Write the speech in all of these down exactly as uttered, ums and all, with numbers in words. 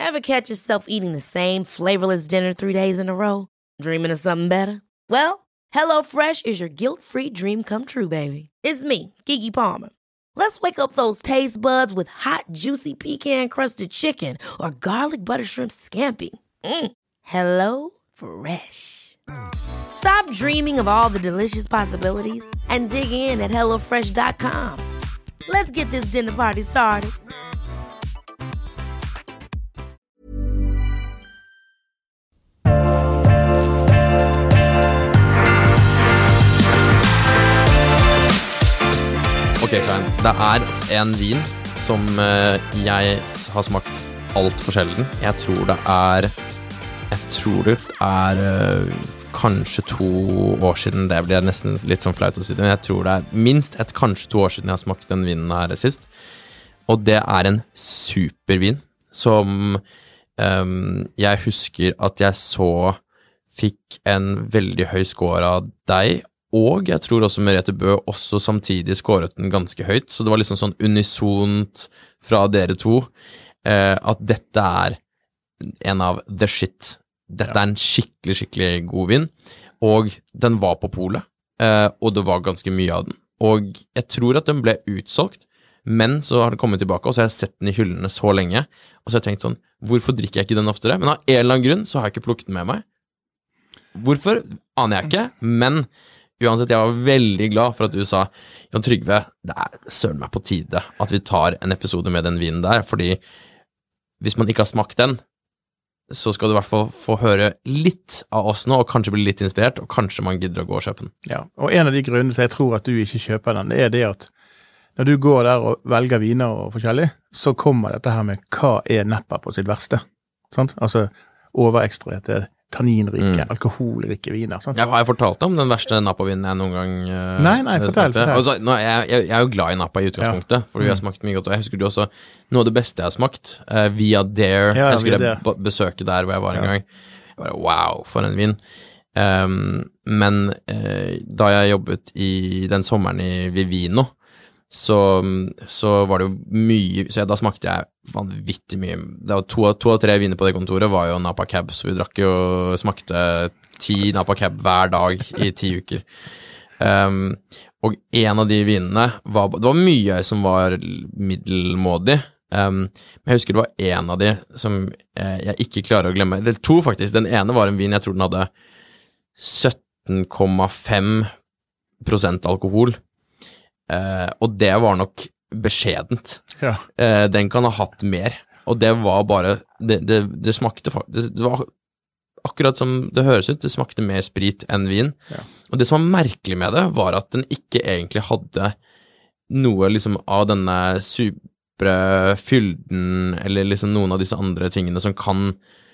Ever catch yourself eating the same flavorless dinner three days in a row? Dreaming of something better? Well, HelloFresh is your guilt-free dream come true, baby. It's me, Keke Palmer. Let's wake up those taste buds with hot, juicy pecan-crusted chicken or garlic butter shrimp scampi. Mm. Hello Fresh. Stop dreaming of all the delicious possibilities and dig in at hello fresh dot com. Let's get this dinner party started. Ok, Svein, det er en vin som uh, jeg har smakt alt for sjelden. Jeg tror det er, jeg tror det er uh, kanskje to år siden, det blir nesten litt sånn flaut å si det, men jeg tror det er minst et kanskje to år siden jeg har smakt den vinen her sist. Og det er en supervin som um, jeg husker at jeg så fikk en veldig høy score av deg, og jeg tror også Merete Bø også samtidig skåret den ganske høyt, så det var liksom sånn unisont fra dere to, eh, at dette er en av the shit. Dette er en skikkelig, skikkelig god vin, og den var på polet, eh, og det var ganske mye av den. Og jeg tror at den ble utsolgt, men så har den kommet tilbake, og så har jeg sett den i hyllene så lenge, og så har jeg tenkt sånn, hvorfor drikker jeg ikke den oftere? Men av en eller annen grunn så har jeg ikke plukket den med meg. Hvorfor? Aner jeg ikke, men uansett, jeg var veldig glad for at du sa, Jan Trygve, det er søren meg på tide at vi tar en episode med den vinen der, fordi hvis man ikke har smakt den, så skal du i hvert fall få høre litt av oss nå, og kanskje bli litt inspirert, og kanskje man gidder å gå og kjøpe den. Ja, og en av de grunnene til jeg tror at du ikke kjøper den, det er det at når du går der og velger viner og forskjellig, så kommer dette her med hva er nepper på sitt verste. Sant? Altså overekstraherte, tanninrike, mm. alkoholrike viner. Sant? Jeg har jeg fortalt om den verste Napa-vinen jeg noen gang uh, Nei, nei, fortell, fortell. Så, nå, jeg, jeg, jeg er jo glad i Napa i utgangspunktet, ja. For vi har smakt mye godt, og jeg husker du også, noe av det beste jeg har smakt, uh, via Dare, ja, jeg skulle via b- besøke der hvor jeg var en ja. gang. Jeg bare, wow, for en vin. Um, men uh, da jeg jobbet i den sommeren i Vivino, så, så var det jo mye, så jeg, da smakte jeg vanvittig mye. Det var to, to av tre viner på det kontoret var jo Napa Cab, så vi drakk jo, smakte ti Napa Cab hver dag i ti uker. Um, og en av de vinene var, det var mye som var middelmådig, um, men jeg husker det var en av de som jeg, jeg ikke klarer å glemme, eller to faktisk. Den ene var en vin, jeg tror den hadde sytten komma fem prosent alkohol, Uh, og det var nok beskjedent. Ja. Uh, den kan ha hatt mer, og det var bare, det, det, det smakte faktisk, det var akkurat som det høres ut, det smakte mer sprit enn vin. Ja. Og det som var merkelig med det, var at den ikke egentlig hadde noe liksom av denne supre fylden, eller liksom noen av disse andre tingene som kan,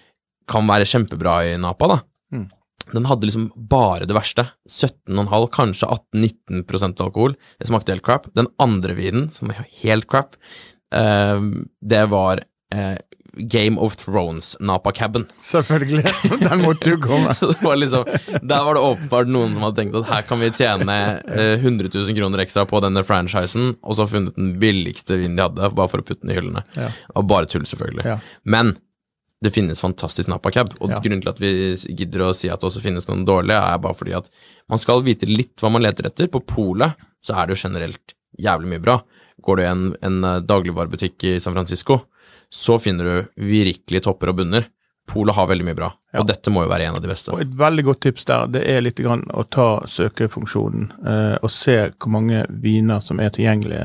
kan være kjempebra i Napa, da. Mm. Den hadde liksom bare det verste, sytten komma fem, kanskje atten til nitten prosent alkohol, det smakte helt crap. Den andre vinen, som var helt crap, uh, det var uh, Game of Thrones Napa Cabin. Selvfølgelig, den måtte jo komme. Det var liksom, der var det åpenbart noen som hadde tenkt at her kan vi tjene uh, hundre tusen kroner ekstra på denne franchisen, og så funnet den billigste vinen de hadde, bare for å putte den i hyllene. Ja. Og bare tull selvfølgelig. Ja. Men det finnes fantastisk Napa Cab, og ja. Grunnen til at vi gidder å si at det også finnes noen dårlige, er bare fordi at man skal vite litt hva man leter etter. På polet så er det jo generelt jævlig mye bra. Går du i en, en dagligvarebutikk i San Francisco, så finner du virkelig topper og bunner. Polet har veldig mye bra, ja. Og dette må jo være en av de beste. Og et veldig godt tips der, det er litt grann å ta søkefunksjonen eh, og se hvor mange viner som er tilgjengelige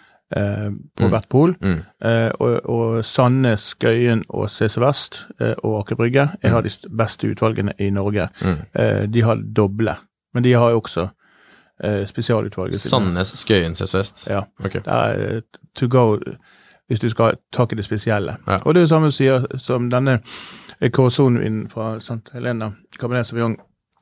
Eh, på mm. hvert pol, mm. eh, og, og Sandnes, Skøyen og C C Vest eh, og Aker Brygge er mm. har de beste utvalgene i Norge. Mm. Eh, de har doble, men de har jo også eh, spesialutvalget. Sandnes, Skøyen, C C Vest? Ja, okay. Det er to go hvis du skal ta i det spesielle. Ja. Og det er jo samme sier som denne Corazon-vinen fra Sant Helena, Cabernet Sauvignon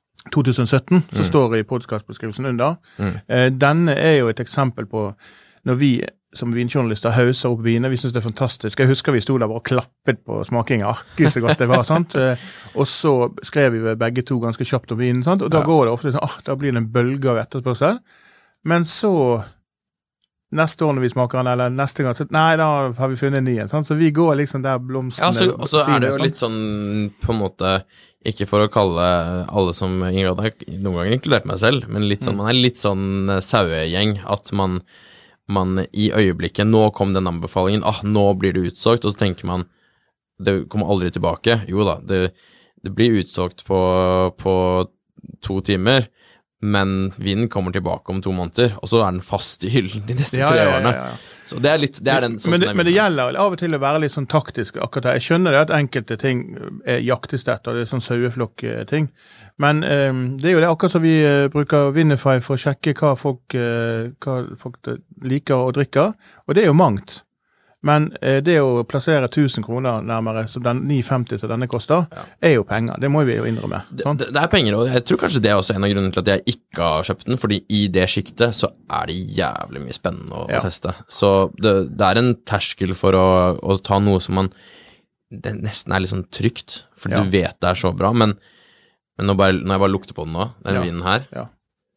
tjue sytten, som mm. står i podcastbeskrivelsen under. Mm. Eh, denne er jo et eksempel på når vi som vinjournalister hauser opp viner, vi synes det er fantastisk. Jeg husker vi stod der bare og klappet på smaking av akkurat så godt det var, sant? Og så skrev vi begge to ganske kjapt om vinen, sant? Og da ja. Går det ofte sånn, ah, da blir det en bølge av etterspørsel. Men så neste år når vi smaker den, eller neste gang, så nei, da har vi funnet en ny en, sant? Så vi går liksom der blomstene... Ja, og så er det jo litt sånn, på en måte, ikke for å kalle alle som Ingrid har noen ganger inkludert meg selv, men litt sånn, man er litt sånn sauegjeng, at man, man i øyeblikket, nå kom den anbefalingen, ah, nå blir det utsolgt, og så tenker man, det kommer aldri tilbake. Jo da, det, det blir utsolgt på, på to timer, men vinen kommer tilbake om to måneder, og så er den fast i hyllen de neste ja, tre årene. Ja, ja, ja. Så det er litt, det er den sånn men, det, som men det gjelder av og til å være litt sånn taktisk akkurat her. Jeg skjønner det at enkelte ting er jaktestett, og det er sånn saueflokk-ting. Men um, det er jo det akkurat som vi uh, bruker Winify for å sjekke hva folk, uh, hva folk liker og drikker, og det er jo mangt. Men eh, det å plassere tusen kroner nærmere, som den ni femti som denne koster, ja. Er jo penger. Det må vi jo innrømme. Sånn? Det, det er penger, og jeg tror kanskje det er også en av grunnene til at jeg ikke har kjøpt den, fordi i det skiktet så er det jævlig mye spennende å, ja. Å teste. Så det, det er en terskel for å, å ta noe som man, det nesten er litt sånn trygt, for ja. Du vet det er så bra, men, men når, bare, når jeg bare lukter på den nå, den ja. Vinen her, ja.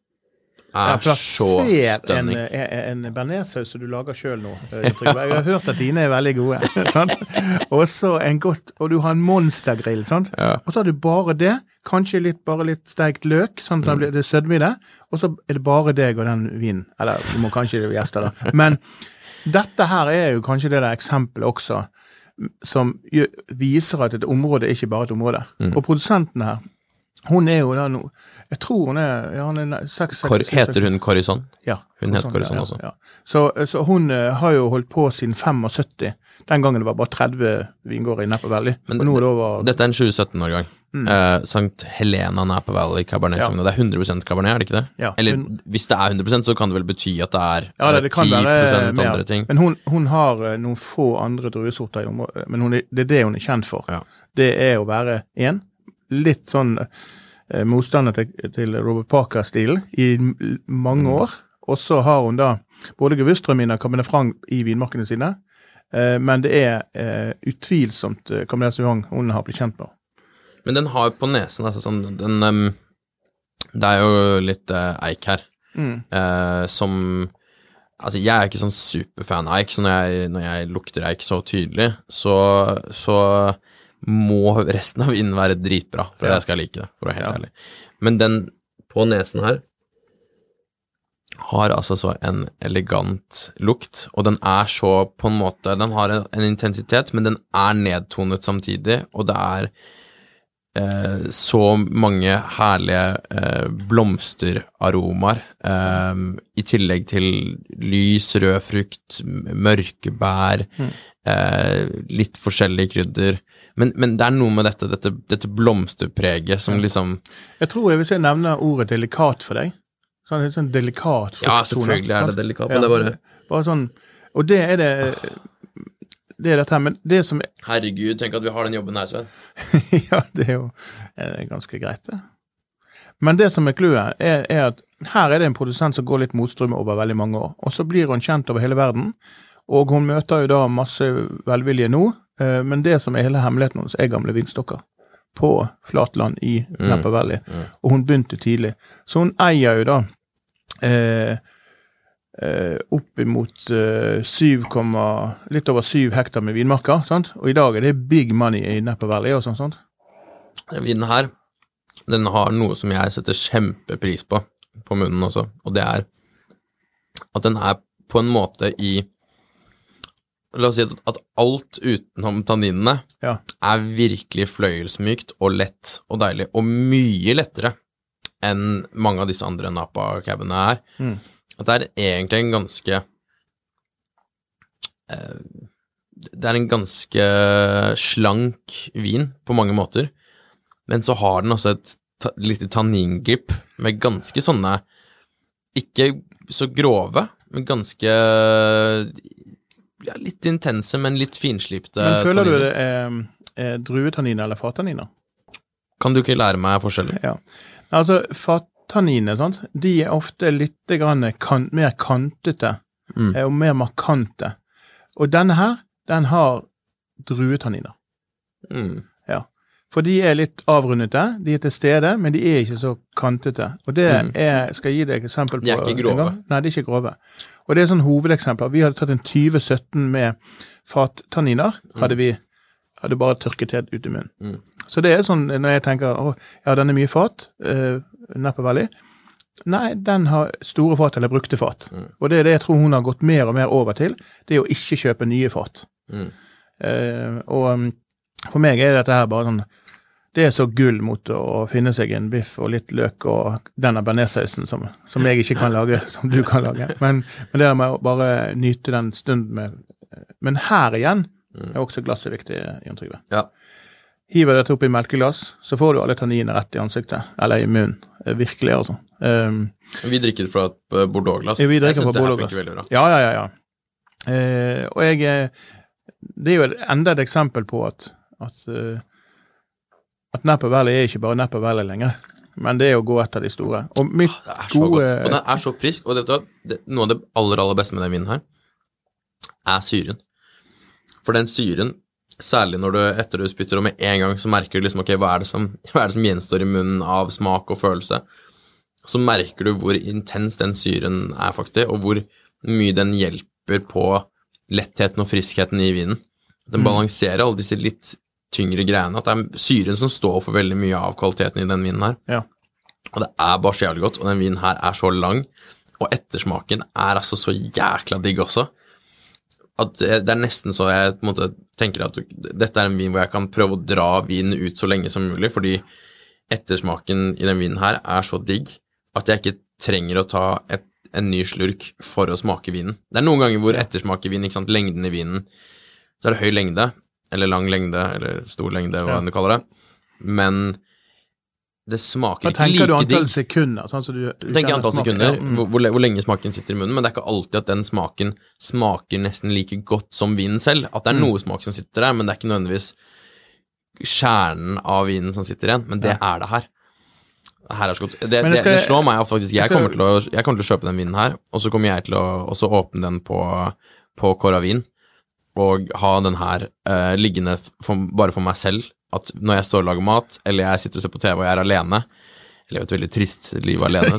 Er så stønning. En, en, en bearnéssaus som du lager selv nå. Jeg har hørt at dine er veldig gode. Sant? Og så en godt, og du har en monstergrill, sant? Ja. Og så har du bare det, kanskje litt, bare litt stekt løk, sånn at det er sødme i det, og så er det bare deg og den vinen. Eller, du må kanskje gjeste da. Men dette her er jo kanskje det der eksempelet også, som viser at et område er ikke bare et område. Mm. Og produsenten her, hun er jo da noe, jeg tror hun er, ja, hun er seks, seks, Kor, Heter hun Corison? Ja. Hun heter Corison ja, også. Ja. Så, så hun uh, har jo holdt på siden syttifem. Den gangen det var bare tretti vingårder i Napa Valley. Men og nå det over... Dette er en tjue sytten-årgang. Mm. Uh, Sankt Helena Napa Valley Cabernet ja. Det er hundre prosent Cabernet, er det ikke det? Ja. Eller hun... hvis det er hundre prosent, så kan det vel bety at det er ja, det, det kan ti prosent være andre ting. Men hun, hun har uh, noen få andre druesorter i området, men hun er, det er det hun er kjent for. Ja. Det er å være en, litt sånn... motstander til, til Robert Parker-stilen i mange år, og så har hun da både Gewürztraminer og Cabernet Franc i vinmarkene sine, eh, men det er eh, utvilsomt eh, Cabernet Sauvignon hun har blitt kjent på. Men den har på nesen, altså sånn, den, um, det er jo litt uh, eik her, mm. eh, som, altså jeg er ikke sånn superfan av eik, så når jeg, når jeg lukter eik så tydelig, så, så må resten av vinen være dritbra, for ja. Jeg skal like det, for å være helt ja. Ærlig. Men den på nesen her har altså så en elegant lukt, og den er så på en måte, den har en, en intensitet, men den er nedtonet samtidig, og det er eh, så mange herlige eh, blomsteraromaer, eh, i tillegg til lys, rød frukt, mørkebær, mm. eh, litt forskjellige krydder. Men, men det er noe med dette, dette, dette blomsterpreget som liksom... Jeg tror jeg vil se nevne ordet delikat for deg. Sånn, sånn delikat frukttone. Ja, selvfølgelig er det delikat, men ja, det er bare... Bare sånn, og det er det... Det er dette her, men det som... Herregud, tenk at vi har den jobben her, Sven. Ja, det er jo er det ganske greit, det. Men det som er kluet, er, er at her er det en produsent som går litt motstrømme over veldig mange år, og så blir hun kjent over hele verden, og hun møter jo da masse velvilje nå, men det som er hele hemmeligheten hos er gamle vinstokker på flatland i Napa Valley, mm. Mm. Og hun begynte tidlig. Så hun eier jo da eh, eh, opp imot eh, syv, litt over syv hektar med vinmarker, sant? Og i dag er det big money i Napa Valley og sånt, sånt. Den vinen her, den har noe som jeg setter kjempepris på, på munnen også, og det er at den er på en måte i La oss si at, at alt utenom tanninene ja. Er virkelig fløyelsmykt og lett og deilig, og mye lettere enn mange av disse andre Napa-cabene er. Mm. At det er egentlig en ganske eh, det er en ganske slank vin på mange måter, men så har den også et ta, lite tanninglipp med ganske sånne, ikke så grove, men ganske... Ja, litt intense, men litt finslipte. Men føler tanniner. Du det er, er druetanniner eller fattanniner? Kan du ikke lære meg forskjellen? Ja. Altså, fattanniner, sant? De er ofte litt grann kan, mer kantete mm. og mer markante. Og denne her, den har druetanniner. Mm. Ja. For de er litt avrundete, de er til stede, men de er ikke så kantete. Og det mm. er, skal jeg gi deg et eksempel på. De er ikke grove. Nei, de er ikke grove. Og det er sånn hovedeksempler. Vi hadde tatt en tjue sytten med fattanniner, hadde vi hadde bare tørket helt ut i munnen. Mm. Så det er sånn, når jeg tenker, å, ja, den er mye fat, uh, Napa Valley. Nei, den har store fat eller brukte fat. Mm. Og det er det jeg tror hun har gått mer og mer over til, det er å ikke kjøpe nye fat. Mm. Uh, og um, for meg er dette her bare sånn, det er så gull mot å finne seg en biff og litt løk og denne bearnaisesausen som, som jeg ikke kan lage, som du kan lage. Men, men det er med å bare nyte den stunden med. Men her igjen er også glasset viktig, Jon Trygve. Ja. Hiver dette opp i melkeglass, så får du alle tanniner rett i ansiktet, eller i munnen, virkelig altså. Um, vi drikker fra et Bordeaux-glass. Vi drikker fra Bordeaux-glass. Jeg synes det her funker veldig bra. Ja, ja, ja. ja. Uh, og jeg, det er jo enda et eksempel på at, at, uh, at Napa Valley er ikke bare Napa Valley lenger, men det er å gå etter de store. Og mitt det er så gode... godt, og den er så frisk, og det, det, noe av det aller, aller beste med den vinen her, er syren. For den syren, særlig når du etter du spytter og med en gang så merker du liksom, ok, hva er det som, hva er det som gjenstår i munnen av smak og følelse, så merker du hvor intens den syren er faktisk, og hvor mye den hjelper på lettheten og friskheten i vinen. Den balanserer alle disse litt tyngre greiene, at det er syren som står for veldig mye av kvaliteten i den vinen her. Ja. Og det er bare så jævlig godt, og den vinen her er så lang, og ettersmaken er altså så jækla digg også, at det er nesten så jeg på en måte tenker at dette er en vin hvor jeg kan prøve å dra vinen ut så lenge som mulig, fordi ettersmaken i den vinen her er så digg at jeg ikke trenger å ta et, en ny slurk for å smake vinen. Det er noen ganger hvor ettersmak i vinen, ikke sant, lengden i vinen, så er det høy lengde, eller lang lengde, eller stor lengde, hva ja. du kaller det, men det smaker ikke like digg. Da tenker du antall sekunder, sånn så du... Jeg tenker antall sekunder, mm. hvor, hvor, hvor lenge smaken sitter i munnen, men det er ikke alltid at den smaken smaker nesten like godt som vinen selv. At det er mm. noe smak som sitter der, men det er ikke nødvendigvis kjernen av vinen som sitter igjen, men det ja. er det her. Det her er så godt. Det, det, det, det slår meg faktisk. Jeg kommer, til å, jeg kommer til å kjøpe den vinen her, og så kommer jeg til å også åpne den på, på Kåra Vin, og ha den her uh, liggende for, bare for meg selv, at når jeg står og lager mat, eller jeg sitter og ser på T V og jeg er alene, eller jeg har et veldig trist liv alene,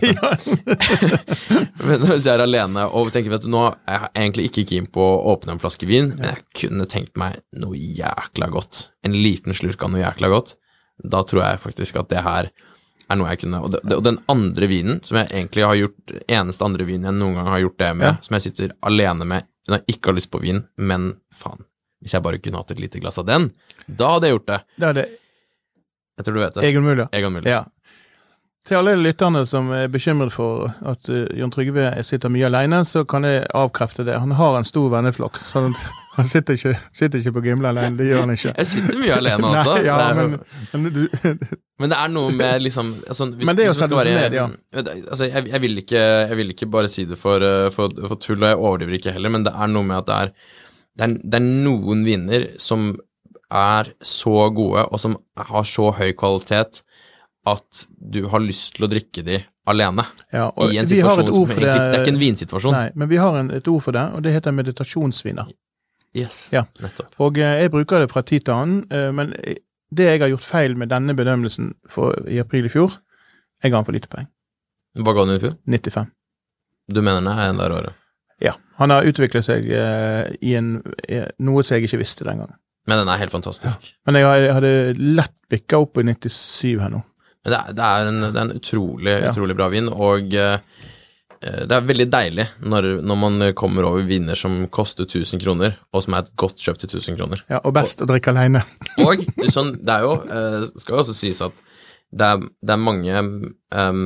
men hvis jeg er alene og tenker, vet du, nå er jeg egentlig ikke keen på å åpne en flaske vin, men jeg kunne tenkt meg noe jækla godt, en liten slurk av noe jækla godt, da tror jeg faktisk at det her er noe jeg kunne, og, det, og den andre vinen, som jeg egentlig har gjort, eneste andre vinen jeg noen gang har gjort det med, ja. som jeg sitter alene med, når jeg ikke har lyst på vin, men faen, hvis jeg bare kunne hatt et lite glass av den, da hadde jeg gjort det. Det er det. Jeg tror du vet det. Egon Müller. Egon Müller. Ja. Til alle lytterne som er bekymret for at uh, Jon Trygve sitter mye alene, så kan jeg avkrefte det. Han har en stor venneflokk, så han sitter ikke, sitter ikke på Gimle alene, det gjør han ikke. Jeg sitter mye alene også. Nei, ja, det er, men, men, du, men det er noe med liksom... Altså, hvis, men det er jo sett være, ned, ja. Altså, jeg, jeg, vil ikke, jeg vil ikke bare si det for, for, for tull, og jeg overdriver ikke heller, men det er noe med at det er Det er, det er noen viner som er så gode, og som har så høy kvalitet, at du har lyst til å drikke de alene. Ja, og i en vi har et situasjon ord som for egentlig, det, det er ikke en vinsituasjon. Nei, men vi har en, et ord for det, og det heter meditasjonsviner. Yes, ja. nettopp. Og eh, jeg bruker det fra tid til annen, eh, men det jeg har gjort feil med denne bedømmelsen for, i april i fjor, jeg ga den for lite poeng. Hva ga den i fjor? nittifem. Du mener den er en der året? Ja, han har utviklet seg uh, i en, i noe som jeg ikke visste den gangen. Men den er helt fantastisk. Ja. Men jeg, jeg hadde lett bikket opp i nittisyv her nå. Men det er, det er, en, det er en utrolig, ja. utrolig bra vin, og uh, det er veldig deilig når, når man kommer over viner som koster tusen kroner, og som er et godt kjøp til tusen kroner. Ja, og best og, å drikke alene. Og sånn, det er jo, uh, skal jo også sies at det er, det er mange um,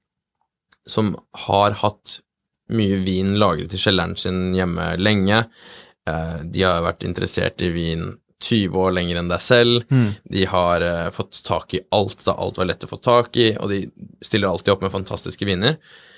som har hatt mye vin lagret i kjelleren sin hjemme lenge. Eh, de har vært interessert i vin tyve år lenger enn deg selv. Mm. De har eh, fått tak i alt da alt var lett å få tak i, og de stiller alltid opp med fantastiske viner.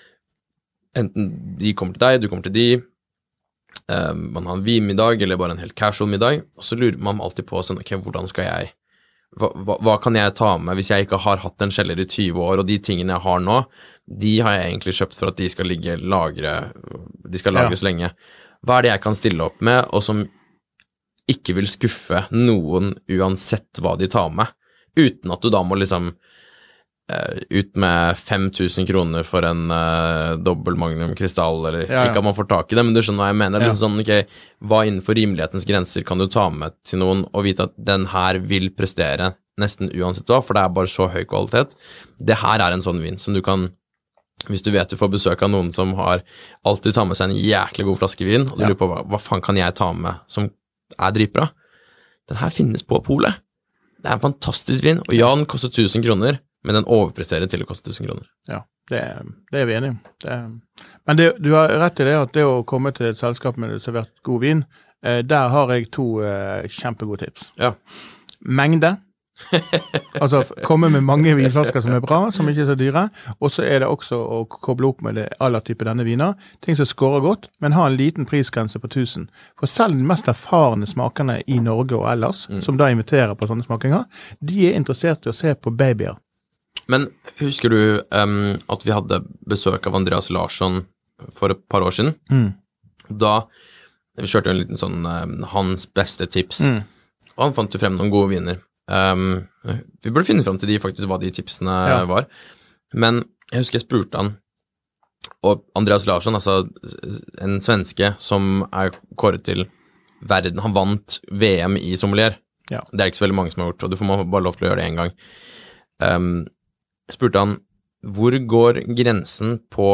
Enten de kommer til deg, du kommer til de, eh, man har en vinmiddag, eller bare en helt casual middag, og så lurer man alltid på sånn, ok, hvordan skal jeg Hva, hva, hva kan jeg ta med hvis jeg ikke har hatt en kjeller i tyve år, og de tingene jeg har nå, de har jeg egentlig kjøpt for at de skal ligge lagre, de skal lagres ja. lenge. Hva er det jeg kan stille opp med, og som ikke vil skuffe noen uansett hva de tar med, uten at du da må liksom uh, ut med fem tusen kroner for en uh, dobbel magnum krystall, eller ja, ja. Ikke at man får tak i det, men du skjønner hva jeg mener. Ja. Liksom sånn, ok, hva innenfor rimelighetens grenser kan du ta med til noen, og vite at den her vil prestere nesten uansett hva, for det er bare så høy kvalitet. Det her er en sånn vin som du kan, hvis du vet du får besøk av noen som har alltid tar med seg en jæklig god flaske vin, og du ja. Lurer på hva, hva faen kan jeg ta med som er dritbra? Den her finnes på polet. Det er en fantastisk vin, og ja, den koster tusen kroner, men den overpresterer til å koste tusen kroner. Ja, det, det er vi enige om. Det, men det, du har rett i det at det å komme til et selskap med servert god vin, eh, der har jeg to eh, kjempegode tips. Ja. Mengde. Altså komme med mange vinflasker som er bra, som ikke er så dyre, og så er det også å koble opp med det aller type denne viner, ting som skårer godt, men ha en liten prisgrense på tusen. For selv de mest erfarne smakerne i Norge og ellers, mm. som da inviterer på sånne smakinger, de er interessert i å se på babyer. Men husker du um, at vi hadde besøk av Andreas Larsson for et par år siden? Mm. Da, vi kjørte jo en liten sånn um, hans beste tips, mm. og han fant jo frem noen gode viner. Um, vi burde finne frem til de faktisk hva de tipsene ja. Var, men jeg husker jeg spurte han, og Andreas Larsson, altså en svenske som er kåret til verden, han vant V M i sommelier. Ja. Det er ikke så veldig mange som har gjort, og du får bare lov til å gjøre det en gang. um, jeg spurte han, hvor går grensen på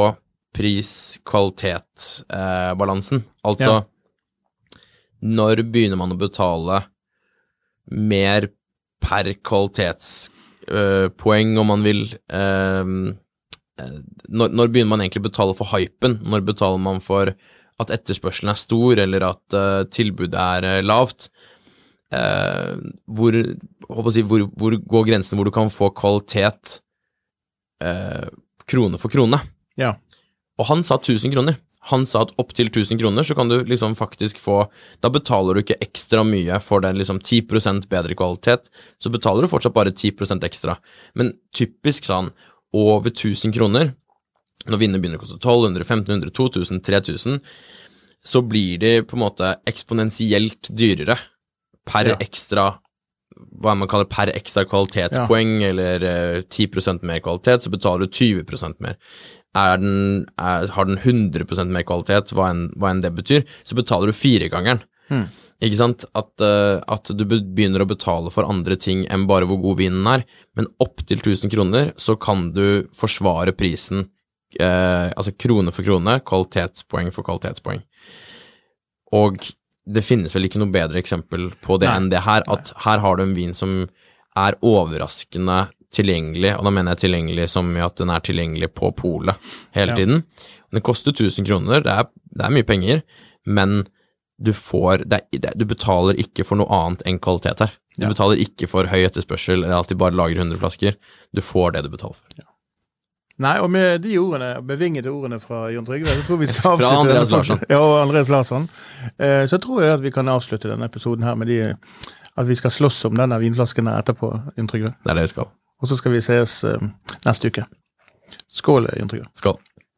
pris-kvalitet-balansen? Eh, altså ja. Når begynner man å betale mer per kvalitetspoeng, uh, om man vil. Uh, når, når begynner man egentlig å betale for hypen? Når betaler man for at etterspørselen er stor, eller at uh, tilbudet er uh, lavt? Uh, hvor, håper å si, hvor, hvor går grensen hvor du kan få kvalitet uh, krone for krone? Ja. Og han sa tusen kroner. Han sa at opp til tusen kroner så kan du liksom faktisk få, da betaler du ikke ekstra mye for den liksom ti prosent bedre kvalitet, så betaler du fortsatt bare ti prosent ekstra. Men typisk sånn, over tusen kroner, når vinner begynner å koste tolv hundre, femten hundre, to tusen, tre tusen, så blir det på en måte eksponentielt dyrere per ja. Ekstra, hva man kaller per ekstra kvalitetspoeng, ja. Eller uh, ti prosent mer kvalitet, så betaler du tyve prosent mer. Er den, er, har den hundre prosent mer kvalitet, hva enn, hva enn det betyr, så betaler du fire gangeren. Hmm. Ikke sant? At, uh, at du begynner å betale for andre ting enn bare hvor god vinen er, men opp til tusen kroner, så kan du forsvare prisen, uh, altså krone for krone, kvalitetspoeng for kvalitetspoeng. Og det finnes vel ikke noe bedre eksempel på det Nei. Enn det her, at her har du en vin som er overraskende tilgjengelig, og da mener jeg tilgjengelig som i at den er tilgjengelig på polet hele ja. Tiden. Den koster tusen kroner, det er, det er mye penger, men du får, det er, du betaler ikke for noe annet enn kvalitet her. Du ja. Betaler ikke for høy etterspørsel, eller alltid bare lager hundre flasker. Du får det du betaler for. Ja. Nei, og med de ordene, bevingede ordene fra Jon Trygve, så tror vi skal avslutte. Fra Andreas Larsson. Ja, og Andreas Larsson. Eh, så tror jeg at vi kan avslutte denne episoden her med de, at vi skal slåss om denne vinflasken etterpå, Jon Trygve. Det er det vi skal. Og så skal vi ses uh, neste uke. Skål, Jon Trygve. Skål.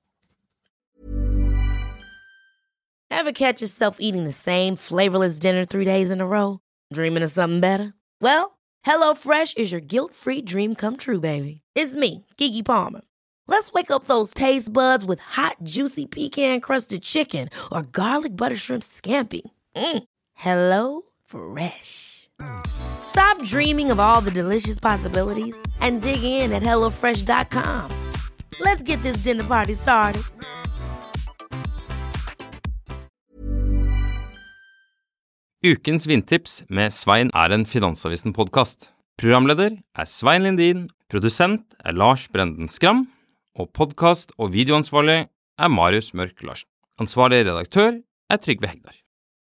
Ever catch yourself eating the same flavorless dinner three days in a row? Dreaming of something better? Well, HelloFresh is your guilt-free dream come true, baby. It's me, Keke Palmer. Let's wake up those taste buds with hot, juicy pecan-crusted chicken or garlic butter shrimp scampi. Mm. Hello Fresh. Stop dreaming of all the delicious possibilities and dig in at hello fresh dot com. Let's get this dinner party started. Ukens vintips med Svein er en Finansavisen-podcast. Programleder er Svein Lindin, produsent er Lars Brenden Skram, og podcast- og videoansvarlig er Marius Mørk Larsen. Ansvarlig redaktør er Trygve Hegdar.